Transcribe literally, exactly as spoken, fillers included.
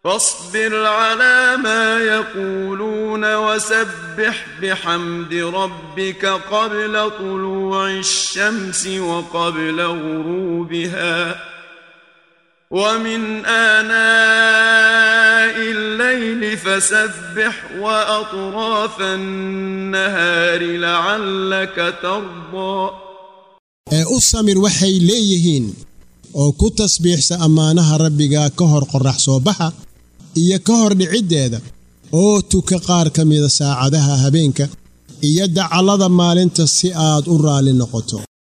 فاصبر على ما يقولون وسبح بحمد ربك قبل طلوع الشمس وقبل غروبها ومن آناء الليل فسبح وأطراف النهار لعلك ترضى. أسمر وحي ليهين oo ku tasbiixsa amaanaha rabbiga ka hor qorax soo baxa iyo ka hor dhicideeda oo tuka qaar kamida saacadaha habeenka iyo dacalada maalinta si aad u raali noqoto.